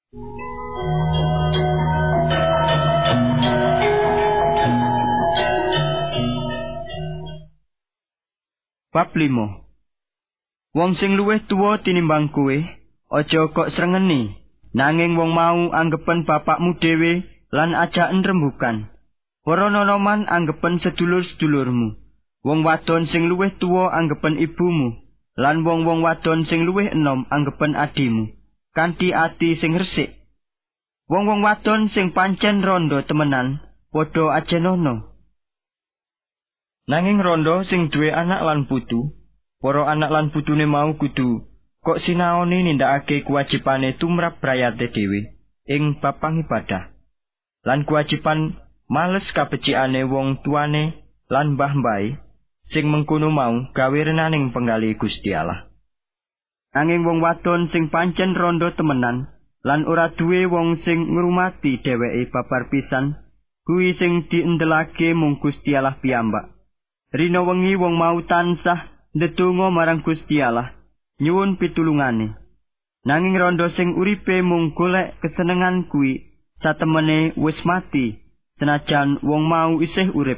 Bab 5. Wong sing luwih tuwa tinimbang kowe, aja kok srengeni, nanging wong mau anggepen bapakmu dhewe lan ajaken rembugan. Para nonoman anggepen sedulur-sedulurmu. Wong wadon sing luwih tuwa anggepen ibumu, lan wong-wong wadon sing luwih enom anggepen adimu, kanthi ati sing resik. Wong-wong wadon sing pancen randha temenan, padha ajenono. Nanging randha sing duwe anak lan putu, para anak lan putune mau kudu kok sinaoni nindakake kewajibane tumrap brayate dhewe ing bab pangibadah. Lan kewajiban males kabecikane wong tuane lan mbah-mbahe sing mengkono mau gawe renaning penggalih Gusti Allah. Nanging wong wadon sing pancen randha temenan lan ora duwe wong sing ngrumati dheweke babar pisan, kuwi sing diendelake mung Gusti Allah piyambak. Rina wengi wong mau tansah ndedonga marang Gusti Allah, nyuwun pitulungane. Nanging randha sing uripe mung golek kesenengan kuwi satemene wis mati, senajan wong mau isih urip.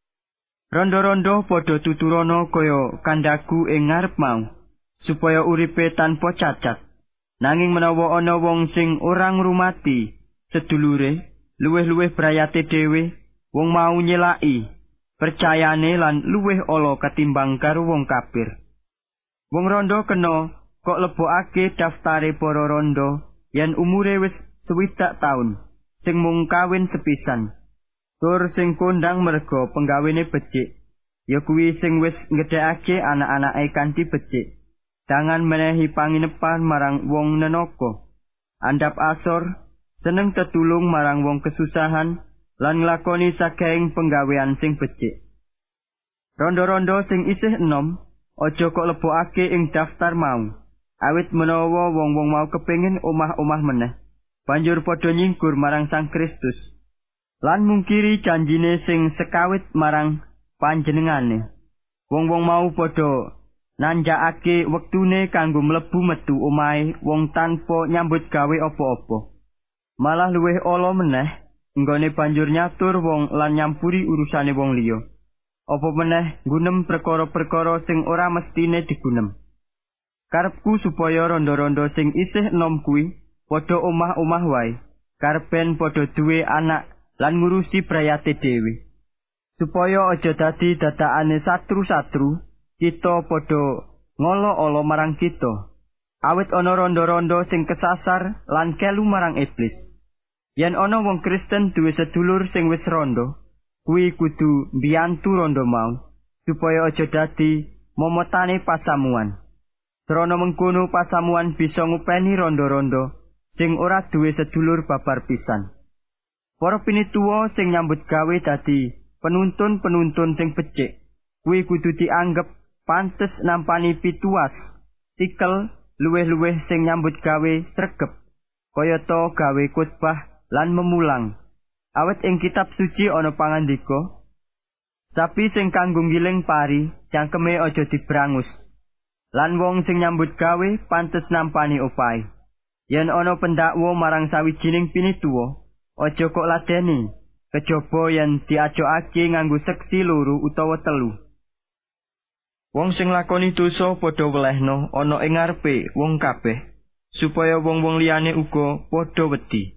Randha-randha padha tuturana kaya kandhaku ing ngarep mau, supaya uripe tanpa cacat. Nanging menawa ana wong sing ora ngrumati sedulure, luwih-luwih brayate dhewe, wong mau nyelaki percayane lan luwih ala katimbang karo wong kafir. Wong randha kena kok lebokake daftare para randha yen umure wis 60 taun, sing mung kawin sepisan. Tur sing kondang merga penggawene becik, ya kuwi sing wis ngedhekake anak-anake kanthi becik, dangan menehi panginepan marang wong nenaka, andhap asor, seneng tetulung marang wong kesusahan, lan nglakoni saking penggawean sing becik. Randha-randha sing isih enom, aja kok lebokake ing daftar mau, awit menawa wong-wong mau kepengin omah-omah meneh, banjur padha nyinggur marang Sang Kristus, lan mungkiri janjine sing sekawit marang panjenengane. Wong-wong mau padha nanjakake wektune kanggo mlebu metu omahe wong tanpa nyambut gawe apa-apa. Malah luwih ala meneh, nggone banjur nyatur wong lan nyampuri urusane wong liya. Apa meneh gunem perkara-perkara sing ora mestine digunem. Karepku supaya randha-randha sing isih enom kuwi padha omah-omah wae, karepen padha duwe anak lan ngurusi brayate dhewe. Supaya aja dadi dadakane satru-satru, kita padha ngolo-olo marang kita. Awit ana randha-randha sing kesasar lan kelu marang iblis. Yen ana wong Kristen duwe sedulur sing wis randha, kuwi kudu mbiyantu randha mau, supaya aja dadi momotane pasamuan. Krana mengkono pasamuan bisa ngupeni randha-randha sing ora duwe sedulur babar pisan. Para pinituwa sing nyambut gawe dadi penuntun-penuntun sing becik, kuwi kudu dianggep pantes nampani pituas, tikel luwih-luwih sing nyambut gawe sregep, kayata gawe khotbah lan memulang. Awit ing kitab suci ana pangandika, sapi sing kanggo ngiling pari cangkeme aja dibrangus, lan wong sing nyambut gawe pantes nampani opahe. Yen ana pendakwa marang sawijining pinituwa, aja kok ladeni, kejaba yen diajokake nganggo seksi 2 utawa 3. Wong sing lakoni dosa padha welehna ana ing ngarepe wong kabeh, supaya wong-wong liyane uga padha wedi.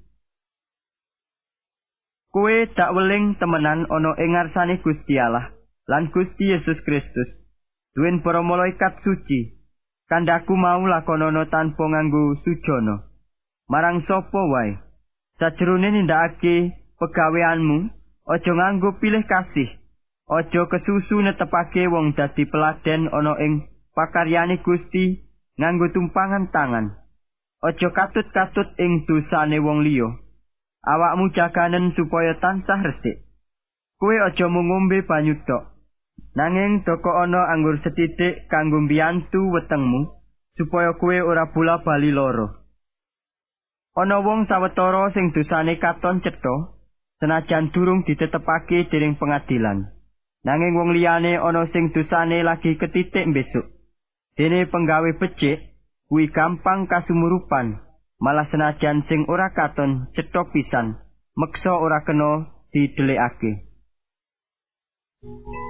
Kowe dak weling temenan ana ing ngarsane Gusti Allah lan Gusti Yesus Kristus, duwen para malaikat suci. Kandhaku mau lakonana tanpa nganggo sujana marang sapa wae. Sajrone nindakake pegaweanmu, aja nganggo pilih kasih, aja kesusu netepake wong dadi peladen ana ing pakaryane Gusti nganggo tumpangan tangan. Aja katut-katut ing dosane wong liya. Awakmu jaganen supaya tansah resik. Kowe aja mung ngombe banyu tok, nanging doko ana anggur setitik kanggo mbiyantu wetengmu, supaya kowe ora bola-bali lara. Ana wong sawetara sing dosane katon cetha, senajan durung ditetepake dening pengadilan. Nanging wong liyane ana sing dosane lagi ketitik besok. Dene penggawe becik, kuwi gampang kasumurupan, Malah senajan sing ora katon cetha pisan, meksa ora kena didelikake.